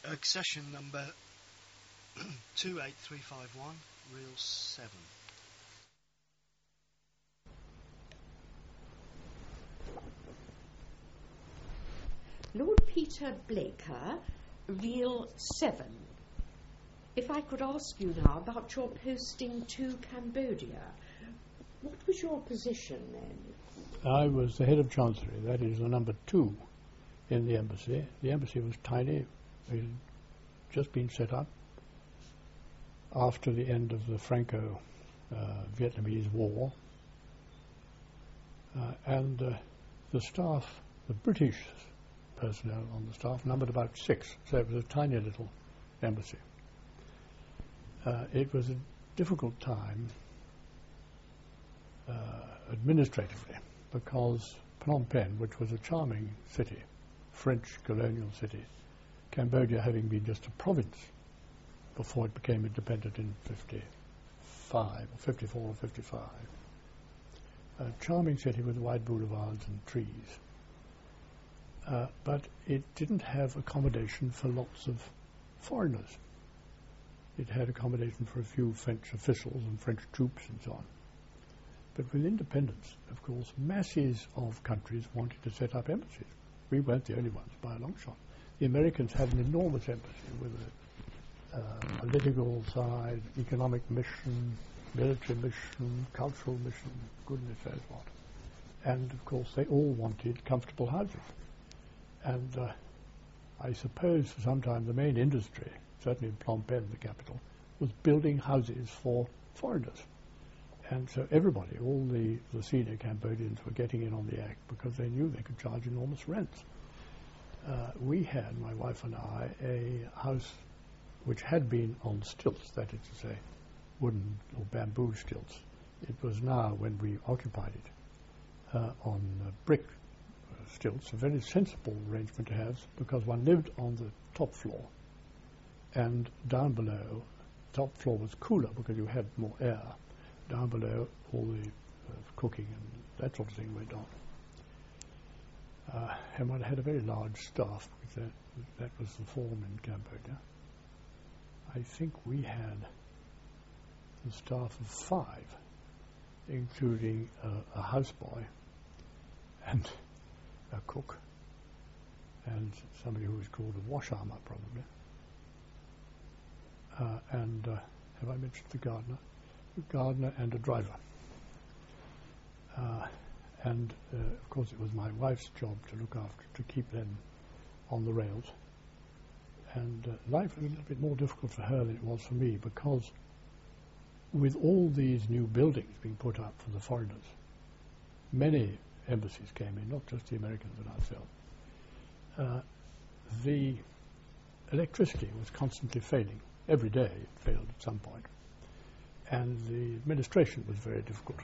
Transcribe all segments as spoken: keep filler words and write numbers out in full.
Accession number two eight three five one, reel seven. Lord Peter Blaker, reel seven. If I could ask you now about your posting to Cambodia, what was your position then? I was the head of Chancery, that is the number two in the embassy. The embassy was tiny. It had just been set up after the end of the Franco-Vietnamese uh, War. Uh, and uh, the staff, the British personnel on the staff, numbered about six, so it was a tiny little embassy. Uh, it was a difficult time uh, administratively, because Phnom Penh, which was a charming city, French colonial city, Cambodia having been just a province before it became independent in fifty-five, or fifty-four or fifty-five, a charming city with wide boulevards and trees. Uh, but it didn't have accommodation for lots of foreigners. It had accommodation for a few French officials and French troops and so on. But with independence, of course, masses of countries wanted to set up embassies. We weren't the only ones by a long shot. The Americans had an enormous embassy with a uh, political side, economic mission, military mission, cultural mission, goodness knows what. And of course they all wanted comfortable houses. And uh, I suppose for some time the main industry, certainly in Phnom Penh, the capital, was building houses for foreigners. And so everybody, all the, the senior Cambodians were getting in on the act because they knew they could charge enormous rents. Uh, we had, my wife and I, a house which had been on stilts, that is to say, wooden or bamboo stilts. It was now, when we occupied it, uh, on uh, brick uh, stilts, a very sensible arrangement to have, because one lived on the top floor, and down below, top floor was cooler because you had more air. Down below, all the uh, cooking and that sort of thing went on. Uh, and one had a very large staff, because that, that was the form in Cambodia. I think we had a staff of five, including uh, a houseboy and a cook and somebody who was called a washarmer, probably. Uh, and uh, have I mentioned the gardener? A gardener and a driver. Uh, and uh, of course it was my wife's job to look after, to keep them on the rails. And uh, life was a little bit more difficult for her than it was for me, because with all these new buildings being put up for the foreigners, many embassies came in, not just the Americans and ourselves. Uh, the electricity was constantly failing. Every day it failed at some point. And the administration was very difficult.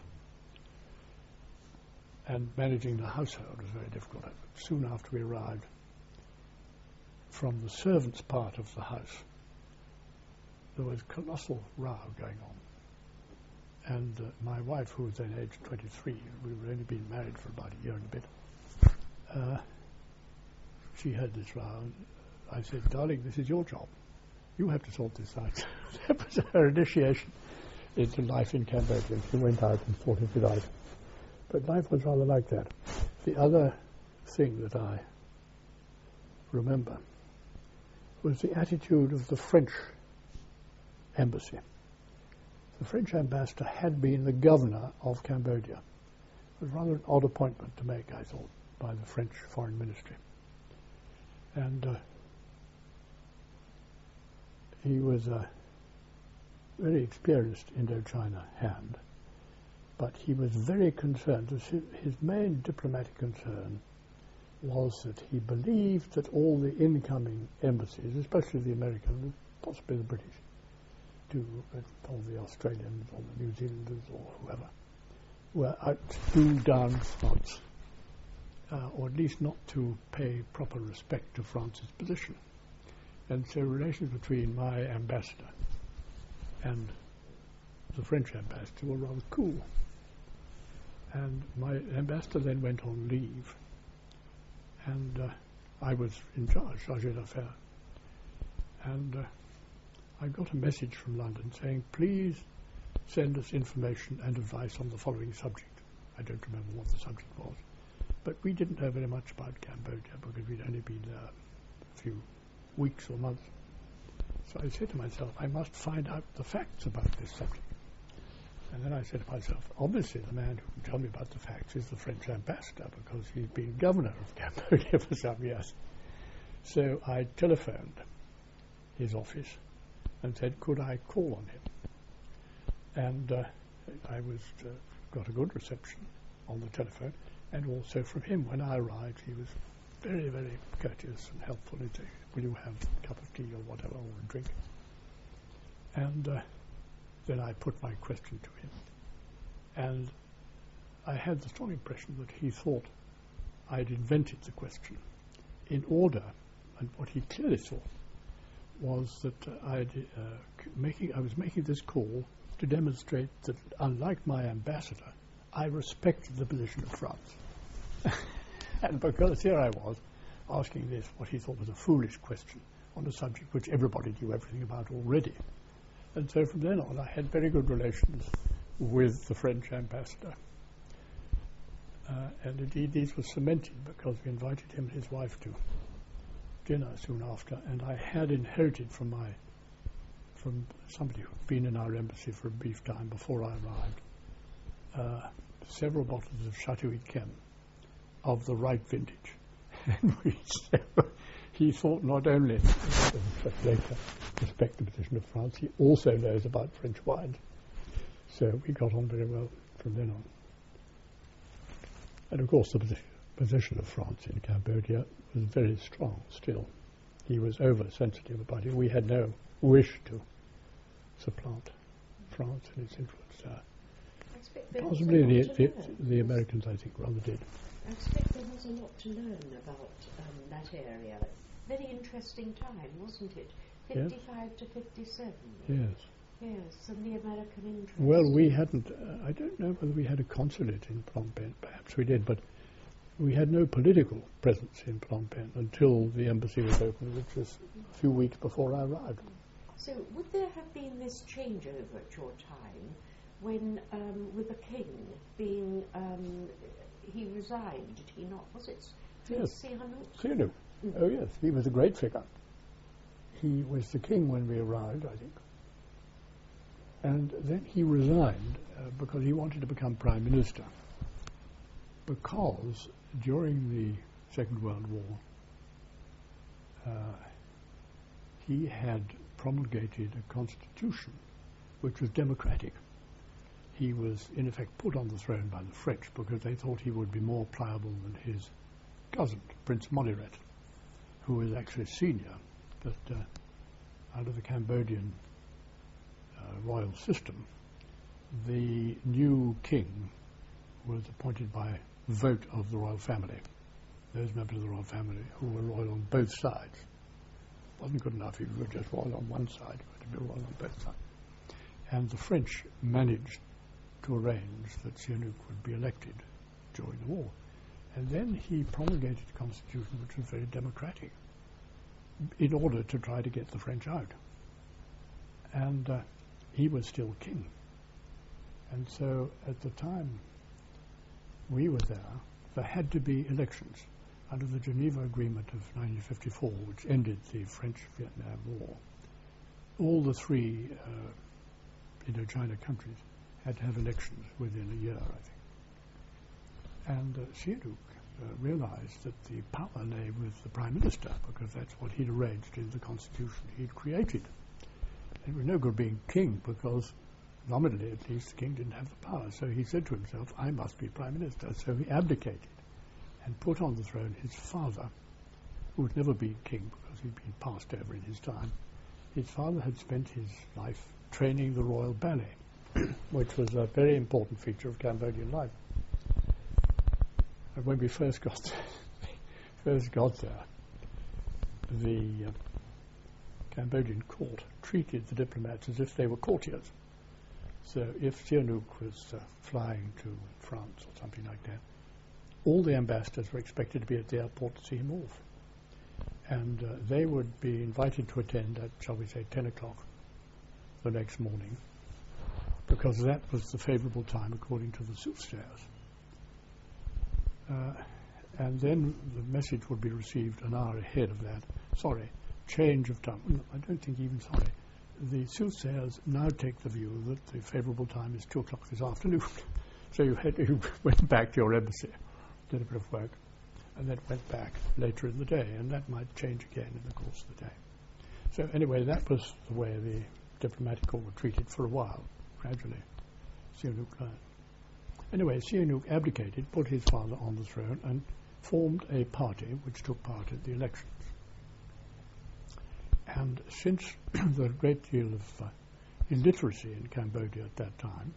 And managing the household was very difficult. Soon after we arrived, from the servants' part of the house, there was colossal row going on. And uh, my wife, who was then aged twenty-three, we were only been married for about a year and a bit, uh, she had this row, and I said, darling, this is your job. You have to sort this out. That was her initiation into life in Cambodia. She went out and sorted it out. But life was rather like that. The other thing that I remember was the attitude of the French embassy. The French ambassador had been the governor of Cambodia. It was rather an odd appointment to make, I thought, by the French Foreign Ministry. And uh, he was a very experienced Indochina hand, but he was very concerned. His main diplomatic concern was that he believed that all the incoming embassies, especially the American, possibly the British, to, uh, or the Australians or the New Zealanders or whoever, were out to do down France, uh, or at least not to pay proper respect to France's position. And so relations between my ambassador and the French ambassador were rather cool. And my ambassador then went on leave, and uh, I was in charge, chargé d'affaires. and uh, I got a message from London saying, please send us information and advice on the following subject. I don't remember what the subject was, but we didn't know very much about Cambodia because we'd only been there a few weeks or months. So I said to myself, I must find out the facts about this subject. And then I said to myself, obviously the man who can tell me about the facts is the French ambassador because he's been governor of Cambodia for some years. So I telephoned his office and said, could I call on him? And uh, I was uh, got a good reception on the telephone, and also from him. When I arrived, he was very, very courteous and helpful. He'd say, will you have a cup of tea or whatever, or a drink? And uh, then I put my question to him. And I had the strong impression that he thought I'd invented the question in order, and what he clearly thought was that uh, I'd, uh, c- making, I was making this call to demonstrate that, unlike my ambassador, I respected the position of France. And because here I was, asking this, what he thought was a foolish question, on a subject which everybody knew everything about already. And so from then on, I had very good relations with the French ambassador. Uh, and indeed, these were cemented because we invited him and his wife to dinner soon after, and I had inherited from my from somebody who'd been in our embassy for a brief time before I arrived uh, several bottles of Chateau Yquem of the right vintage. And we, so he thought not only later respect the position of France, he also knows about French wines. So we got on very well from then on. And of course the position, position of France in Cambodia was very strong still. He was over-sensitive about it. We had no wish to supplant France and its influence there. Possibly the, the, the Americans, I think, rather did. I expect there was a lot to learn about um, that area. Very interesting time, wasn't it? fifty-five yes. to fifty-seven. Yes. Yes, and the American interest. Well, we hadn't, uh, I don't know whether we had a consulate in Phnom Penh. Perhaps we did, but we had no political presence in Phnom Penh until the embassy was opened, which was a few weeks before I arrived. So would there have been this changeover at your time when, um, with the king being, um, he resigned, did he not? Was it Yes. Sihanouk? Sihanouk. Mm. Oh, yes. He was a great figure. He was the king when we arrived, I think. And then he resigned uh, because he wanted to become prime minister. Because during the Second World War, uh, he had promulgated a constitution which was democratic. He was, in effect, put on the throne by the French because they thought he would be more pliable than his cousin, Prince Moniret, who was actually senior, but uh, under the Cambodian uh, royal system, the new king was appointed by vote of the royal family. Those members of the royal family who were royal on both sides. Wasn't good enough if you were just royal on one side, you had to be royal on both sides. And the French managed to arrange that Sihanouk would be elected during the war. And then he promulgated a constitution which was very democratic in order to try to get the French out. And uh, he was still king. And so at the time we were there, there had to be elections under the Geneva Agreement of nineteen fifty-four, which ended the French-Vietnam War. All the three uh, Indochina countries had to have elections within a year, I think. And uh, Sihanouk uh, realized that the power lay with the Prime Minister, because that's what he'd arranged in the constitution he'd created. It was no good being king, because nominally at least the king didn't have the power. So he said to himself, I must be Prime Minister. So he abdicated and put on the throne his father, who had never been king because he'd been passed over in his time. His father had spent his life training the royal ballet, which was a very important feature of Cambodian life. And when we first got there, first got there, the uh, Cambodian court treated the diplomats as if they were courtiers. So if Sihanouk was uh, flying to France or something like that, all the ambassadors were expected to be at the airport to see him off. and uh, they would be invited to attend at, shall we say, ten o'clock the next morning, because that was the favourable time according to the soothsayers. Uh, and then the message would be received an hour ahead of that. Sorry, change of time. No, I don't think even sorry. The soothsayers now take the view that the favourable time is two o'clock this afternoon. So you, had, you went back to your embassy, did a bit of work, and then went back later in the day, and that might change again in the course of the day. So anyway, that was the way the diplomatic corps were treated for a while, gradually. Sihanouk learned. Anyway, Sihanouk abdicated, put his father on the throne, and formed a party which took part in the elections. And since there was a great deal of uh, illiteracy in Cambodia at that time,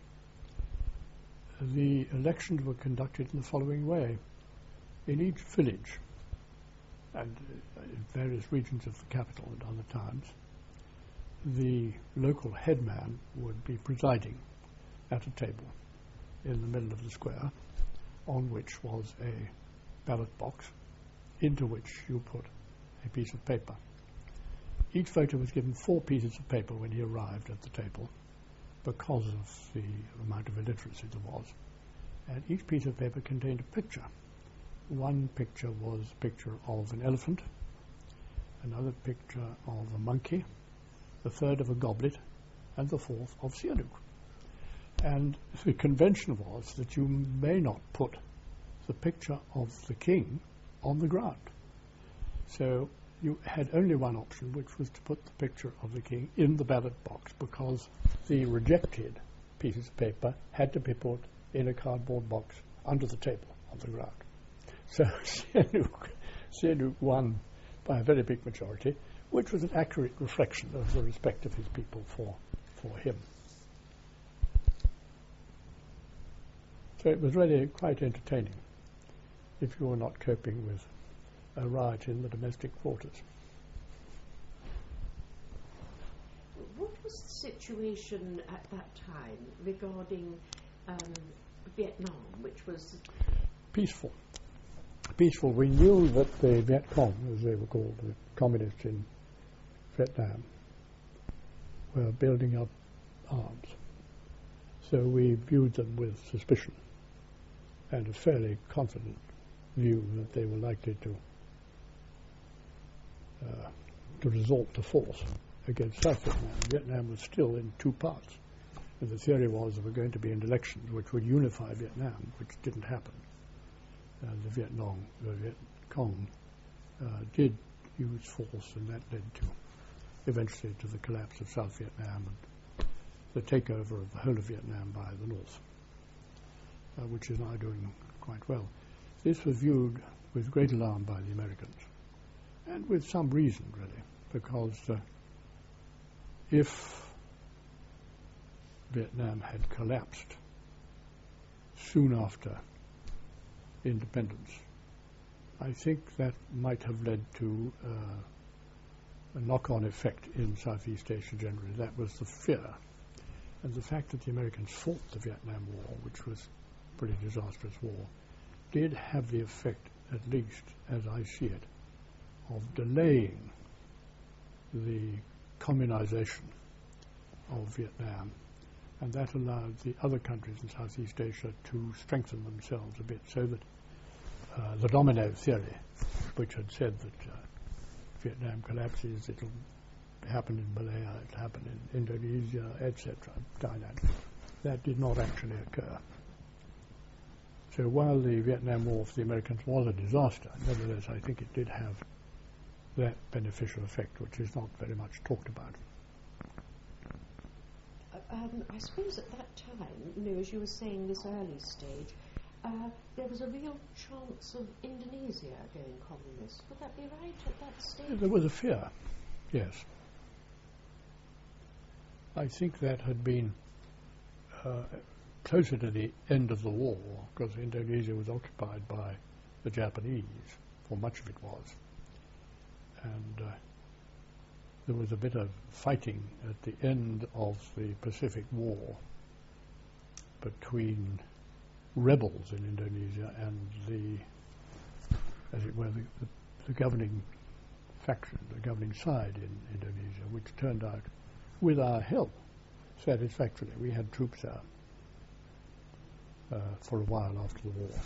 the elections were conducted in the following way. In each village, and uh, in various regions of the capital at other times, the local headman would be presiding at a table in the middle of the square, on which was a ballot box, into which you put a piece of paper. Each voter was given four pieces of paper when he arrived at the table, because of the amount of illiteracy there was. And each piece of paper contained a picture. One picture was a picture of an elephant, another picture of a monkey, the third of a goblet, and the fourth of Sihanouk. And the convention was that you may not put the picture of the king on the ground. So you had only one option, which was to put the picture of the king in the ballot box, because the rejected pieces of paper had to be put in a cardboard box under the table on the ground. So Sihanouk, Sihanouk won by a very big majority, which was an accurate reflection of the respect of his people for, for him. So it was really quite entertaining if you were not coping with a riot in the domestic quarters. What was the situation at that time regarding um, Vietnam, which was peaceful? Peaceful. We knew that the Viet Cong, as they were called, the communists in Vietnam, were building up arms. So we viewed them with suspicion and a fairly confident view that they were likely to uh, to resort to force against South Vietnam. Vietnam was still in two parts, and the theory was there were going to be elections which would unify Vietnam, which didn't happen. Uh, the Viet Cong, the Viet Cong uh, did use force, and that led to eventually to the collapse of South Vietnam and the takeover of the whole of Vietnam by the North, uh, which is now doing quite well. This was viewed with great alarm by the Americans, and with some reason, really, because uh, if Vietnam had collapsed soon after independence, I think that might have led to uh, a knock-on effect in Southeast Asia generally. That was the fear. And the fact that the Americans fought the Vietnam War, which was a pretty disastrous war, did have the effect, at least as I see it, of delaying the communization of Vietnam, and that allowed the other countries in Southeast Asia to strengthen themselves a bit, so that uh, the domino theory, which had said that uh, Vietnam collapses, it'll happen in Malaya, it'll happen in Indonesia, et cetera, Thailand, that did not actually occur. So while the Vietnam War for the Americans was a disaster, nevertheless I think it did have that beneficial effect, which is not very much talked about. Um, I suppose at that time, you know, as you were saying, this early stage, uh, there was a real chance of Indonesia going communist. Would that be right at that stage? There was a fear, yes. I think that had been uh, closer to the end of the war, because Indonesia was occupied by the Japanese, for much of it was. And uh, there was a bit of fighting at the end of the Pacific War between rebels in Indonesia and the, as it were, the, the, the governing faction, the governing side in Indonesia, which turned out, with our help, satisfactorily. We had troops there uh, for a while after the war.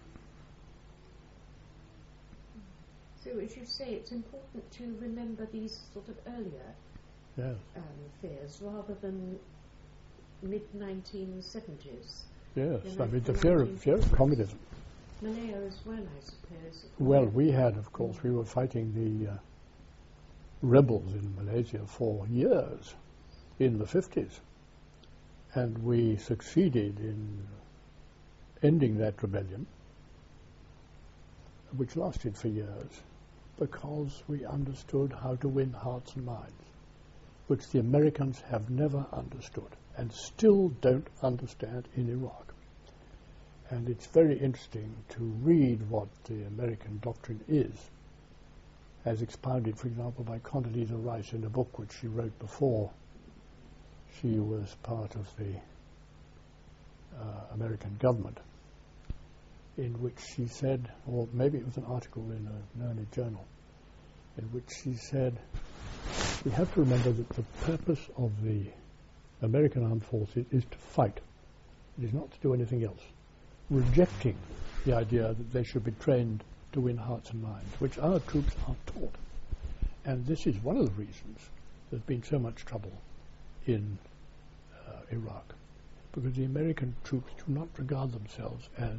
So, as you say, it's important to remember these sort of earlier Yes. um, fears rather than mid nineteen seventies. Yes, The I mean the nineteen fear of, fear of communism. Malaya as well, I suppose. Well, we had, of course, we were fighting the uh, rebels in Malaysia for years, in the fifties, and we succeeded in ending that rebellion, which lasted for years, because we understood how to win hearts and minds, which the Americans have never understood and still don't understand in Iraq. And it's very interesting to read what the American doctrine is, as expounded, for example, by Condoleezza Rice in a book which she wrote before she was part of the uh, American government, in which she said, or maybe it was an article in a learned journal, in which she said, we have to remember that the purpose of the American armed forces is to fight. It is not to do anything else. Rejecting the idea that they should be trained to win hearts and minds, which our troops are taught. And this is one of the reasons there's been so much trouble in uh, Iraq, because the American troops do not regard themselves as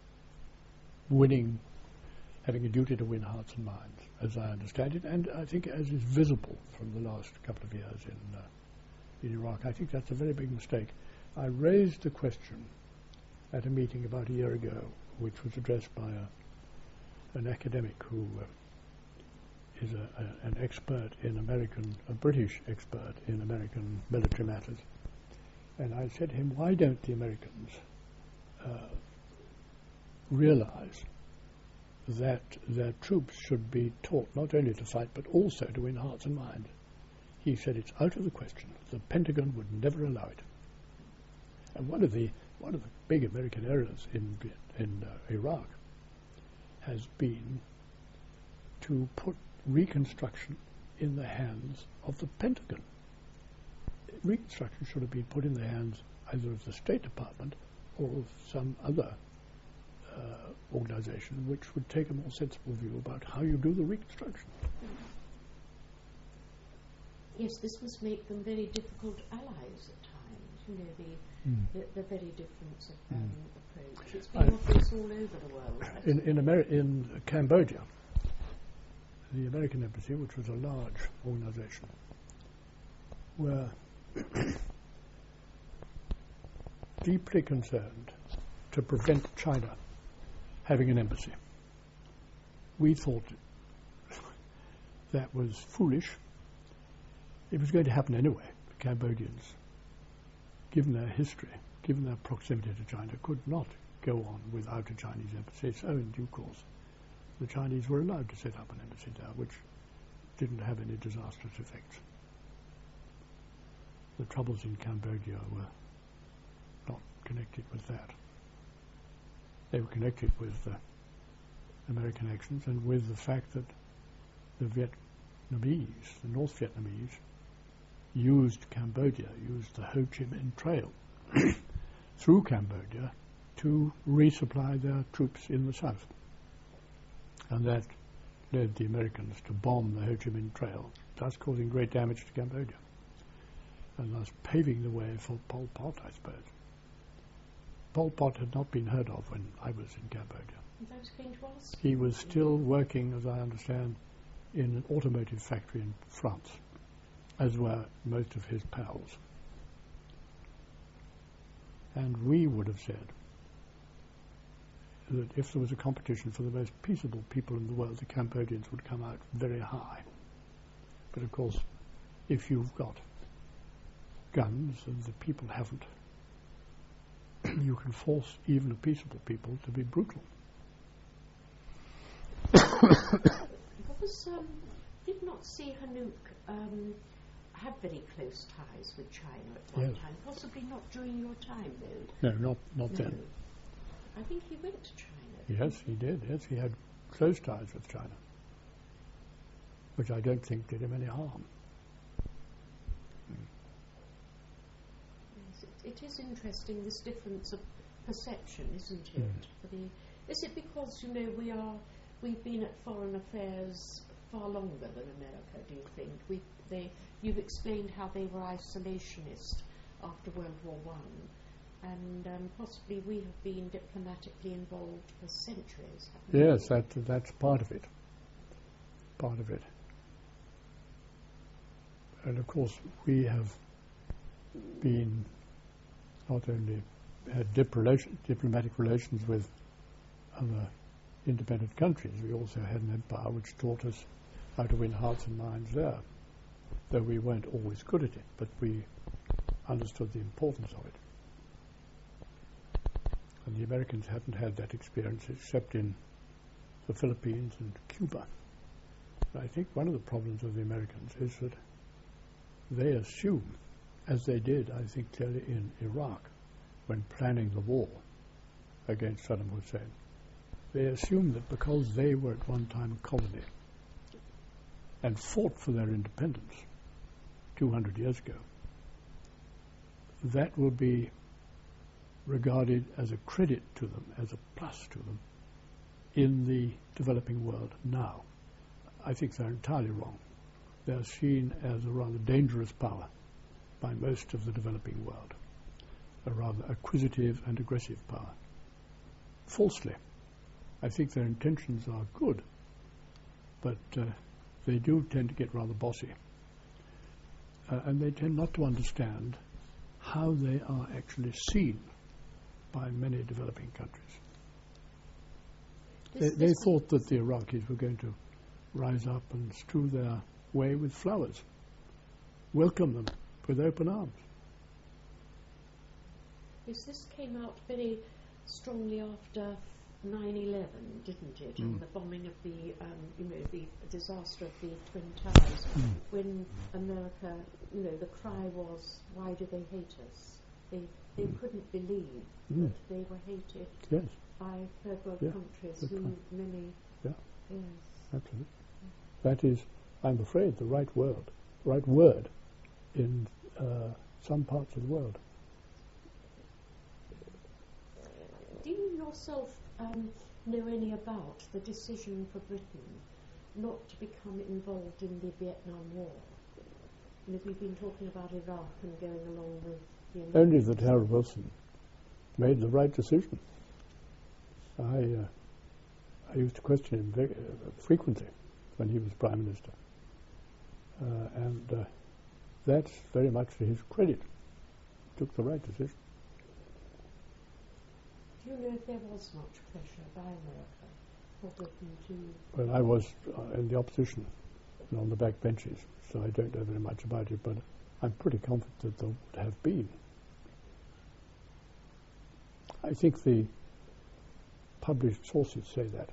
winning, having a duty to win hearts and minds, as I understand it, and I think as is visible from the last couple of years in, uh, in Iraq. I think that's a very big mistake. I raised the question at a meeting about a year ago, which was addressed by a, an academic who uh, is a, a, an expert in American, a British expert in American military matters. And I said to him, why don't the Americans uh, realize that their troops should be taught not only to fight, but also to win hearts and minds? He said, it's out of the question. The Pentagon would never allow it. And one of the One of the big American errors in in uh, Iraq has been to put reconstruction in the hands of the Pentagon. Reconstruction should have been put in the hands either of the State Department or of some other uh, organization which would take a more sensible view about how you do the reconstruction. Yes, this must make them very difficult allies at times, you know, the Mm. The, the very difference of um, mm. approach. It's been obvious all over the world. In in, Ameri- in Cambodia, the American embassy, which was a large organization, were deeply concerned to prevent China having an embassy. We thought that was foolish. It was going to happen anyway. The Cambodians, given their history, given their proximity to China, could not go on without a Chinese embassy. So in due course, the Chinese were allowed to set up an embassy there, which didn't have any disastrous effects. The troubles in Cambodia were not connected with that. They were connected with uh, American actions and with the fact that the Vietnamese, the North Vietnamese, used Cambodia, used the Ho Chi Minh Trail through Cambodia to resupply their troops in the south. And that led the Americans to bomb the Ho Chi Minh Trail, thus causing great damage to Cambodia, and thus paving the way for Pol Pot, I suppose. Pol Pot had not been heard of when I was in Cambodia. I was going to ask. He was still working, as I understand, in an automotive factory in France, as were most of his pals. And we would have said that if there was a competition for the most peaceable people in the world, the Cambodians would come out very high. But of course, if you've got guns and the people haven't, you can force even a peaceable people to be brutal. What was, um, did not see Hanuk um, had very close ties with China at one yes. time, possibly not during your time, though. No, not, not no. then. I think he went to China. Yes, he did. Yes, he had close ties with China. which I don't think did him any harm. Yes, it, it is interesting, this difference of perception, isn't it? Mm. For the, is it because, you know, we are, we've been at foreign affairs far longer than America, do you think? We, they, you've explained how they were isolationist after World War One, and um, possibly we have been diplomatically involved for centuries, haven't we? Yes, that, that's part of it. Part of it. And of course, we have been not only had dip relation, diplomatic relations with other independent countries, we also had an empire which taught us how to win hearts and minds there, though we weren't always good at it, but we understood the importance of it. And the Americans hadn't had that experience except in the Philippines and Cuba. And I think one of the problems of the Americans is that they assume, as they did, I think, clearly in Iraq, when planning the war against Saddam Hussein, they assumed that because they were at one time a colony and fought for their independence two hundred years ago, that will be regarded as a credit to them, as a plus to them, in the developing world now. I think they're entirely wrong. They're seen as a rather dangerous power by most of the developing world, a rather acquisitive and aggressive power. Falsely. I think their intentions are good, but uh, they do tend to get rather bossy. Uh, and they tend not to understand how they are actually seen by many developing countries. They, they thought that the Iraqis were going to rise up and strew their way with flowers, welcome them with open arms. Yes, this came out very strongly after nine eleven, didn't it? Mm. And the bombing of the, um, you know, the disaster of the Twin Towers, Mm. when America, you know, the cry was, why do they hate us? They they Mm. couldn't believe Mm. that they were hated Yes, by third world Yeah, countries good who point. many, Yeah. yes. absolutely. That is, I'm afraid, the right word, right word in uh, some parts of the world. Do you yourself um, know any about the decision for Britain not to become involved in the Vietnam War? You know, we've been talking about Iraq and going along with the Americans. Only that Harold Wilson made the right decision. I uh, I used to question him very, uh, frequently when he was Prime Minister. Uh, and uh, that's very much to his credit. He took the right decision. Do you know if there was much pressure by America for Britain to... Well, I was uh, in the opposition and on the back benches, so I don't know very much about it, but I'm pretty confident that there would have been. I think the published sources say that.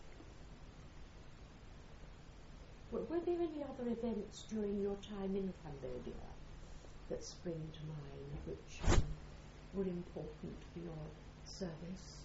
W- were there any other events during your time in Cambodia that spring to mind which um, were important for your service?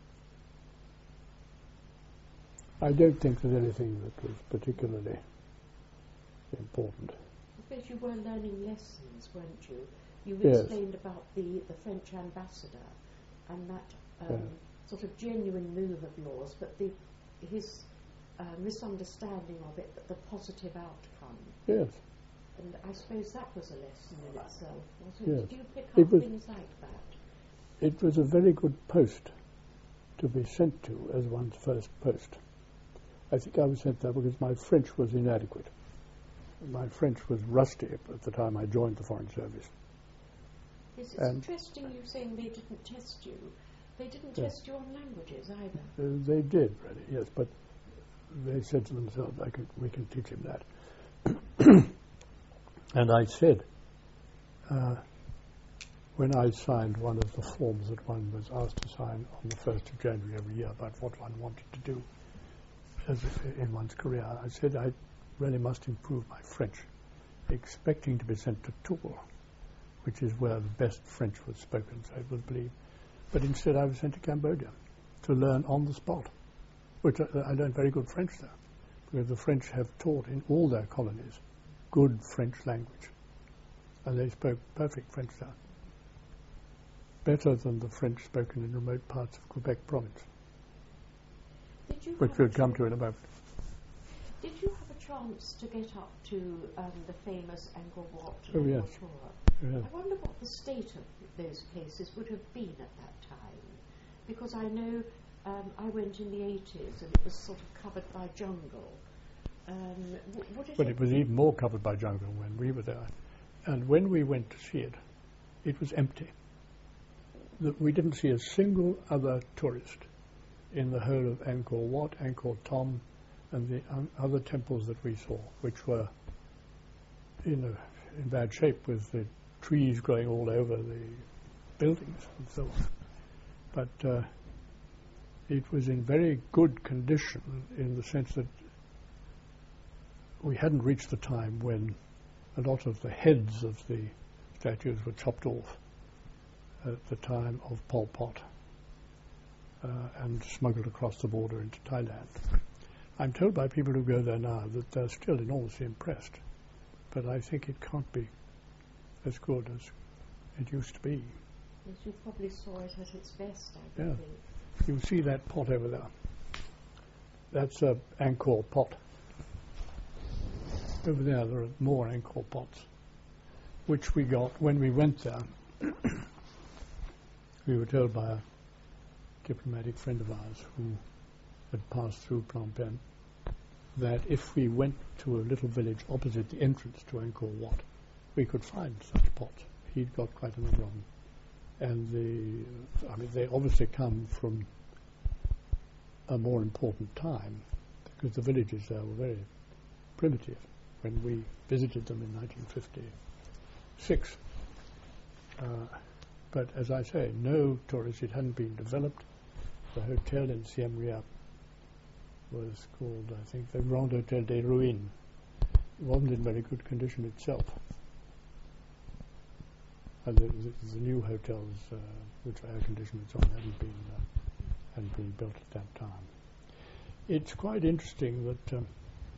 I don't think there's anything that was particularly important. I suppose you were learning lessons, weren't you? You Yes. explained about the, the French ambassador and that um, Yeah. sort of genuine move of yours, but the, his uh, misunderstanding of it, but the positive outcome. Yes. And I suppose that was a lesson in itself, wasn't it? Yes. Did you pick It up was- things like that? It was a very good post to be sent to as one's first post. I think I was sent there because my French was inadequate. My French was rusty at the time I joined the Foreign Service. Yes, it's And- interesting you saying they didn't test you. They didn't Yes. test you on languages either. Uh, they did, really, yes, but they said to themselves, I could, we can teach him that. And I said, uh, when I signed one of the forms that one was asked to sign on the first of January every year about what one wanted to do as a, in one's career, I said I really must improve my French, expecting to be sent to Tours, which is where the best French was spoken, so it was believed. But instead I was sent to Cambodia to learn on the spot, which I, I learned very good French there, where the French have taught in all their colonies good French language. And they spoke perfect French there, better than the French spoken in remote parts of Quebec province, Did you which have we'll a come ch- to in a moment. Did you have a chance to get up to um, the famous Angkor Wat Oh, and yes. Angkor Wat? Yeah. I wonder what the state of those places would have been at that time, because I know um, I went in the eighties and it was sort of covered by jungle. Um, w- would it But have it was even more covered by jungle when we were there. And when we went to see it, it was empty. The, we didn't see a single other tourist in the whole of Angkor Wat, Angkor Thom, and the um, other temples that we saw, which were in, a, in bad shape with the trees growing all over the buildings and so on. But uh, it was in very good condition in the sense that we hadn't reached the time when a lot of the heads of the statues were chopped off at the time of Pol Pot uh, and smuggled across the border into Thailand. I'm told by people who go there now that they're still enormously impressed, but I think it can't be as good as it used to be. Yes, you probably saw it at its best, I Yeah. think. You see that pot over there? That's a Angkor pot. Over there, there are more Angkor pots, which we got when we went there. We were told by a diplomatic friend of ours who had passed through Phnom Penh that if we went to a little village opposite the entrance to Angkor Wat, we could find such pots. He'd got quite a number of them. And the, I mean, they obviously come from a more important time because the villages there were very primitive when we visited them in nineteen fifty-six. Uh, but as I say, no tourists, it hadn't been developed. The hotel in Siem Reap was called, I think, the Grand Hotel des Ruines. It wasn't in very good condition itself. And the, the, the new hotels, uh, which are air-conditioned and so on, hadn't been, uh, hadn't been built at that time. It's quite interesting that um,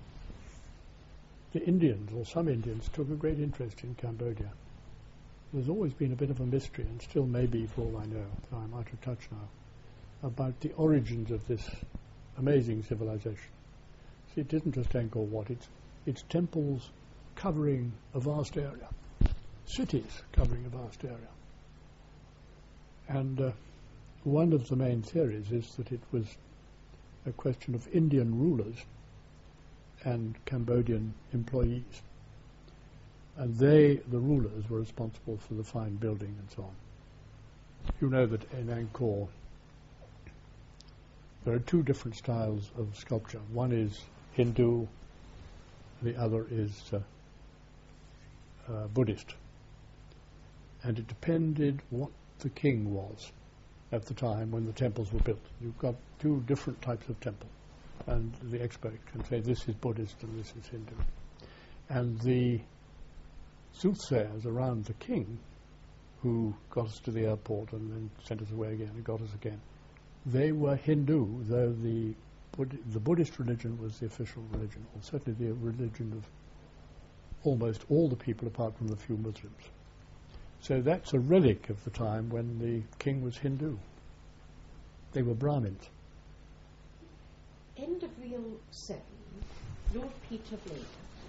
the Indians, or some Indians, took a great interest in Cambodia. There's always been a bit of a mystery, and still may be for all I know, so I'm out of touch now, about the origins of this amazing civilization. See, it isn't just Angkor Wat, it's, it's temples covering a vast area, cities covering a vast area. And uh, one of the main theories is that it was a question of Indian rulers and Cambodian employees. And they, the rulers, were responsible for the fine building and so on. You know that in Angkor there are two different styles of sculpture. One is Hindu, the other is uh, uh, Buddhist. And it depended what the king was at the time when the temples were built. You've got two different types of temple, and the expert can say this is Buddhist and this is Hindu. And the soothsayers around the king, who got us to the airport and then sent us away again and got us again, they were Hindu, though the Bud- the Buddhist religion was the official religion, or certainly the religion of almost all the people apart from the few Muslims. So that's a relic of the time when the king was Hindu. They were Brahmins. End of Reel seven, Lord Peter Blake.